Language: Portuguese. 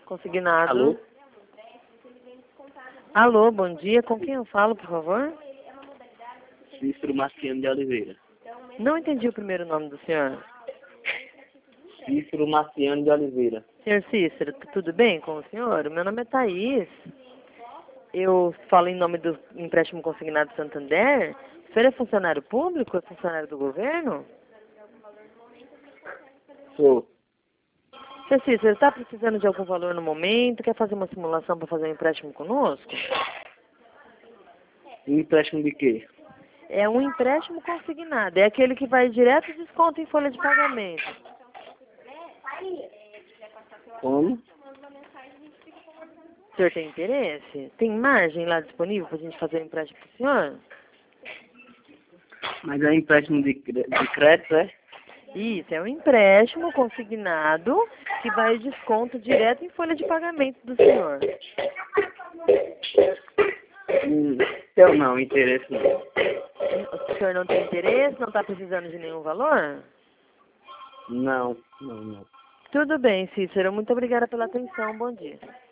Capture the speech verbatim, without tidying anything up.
consignado. Alô? Alô, bom dia. Com quem eu falo, por favor? Cícero Marciano de Oliveira. Não entendi o primeiro nome do senhor. Cícero Marciano de Oliveira. Senhor Cícero, tudo bem com o senhor? O meu nome é Thaís. Eu falo em nome do empréstimo consignado Santander. O senhor é funcionário público? É funcionário do governo? Sou. Senhor Cícero, está precisando de algum valor no momento? Quer fazer uma simulação para fazer um empréstimo conosco? Um empréstimo de quê? É um empréstimo consignado. É aquele que vai direto desconto em folha de pagamento. Como? O senhor tem interesse? Tem margem lá disponível para a gente fazer um empréstimo para o senhor? Mas é empréstimo de, cre- de crédito, é? Isso, é um empréstimo consignado que vai desconto direto em folha de pagamento do senhor. Hum, eu não, interesse não. O senhor não tem interesse? Não está precisando de nenhum valor? Não, não, não. Tudo bem, Cícero. Muito obrigada pela atenção. Bom dia.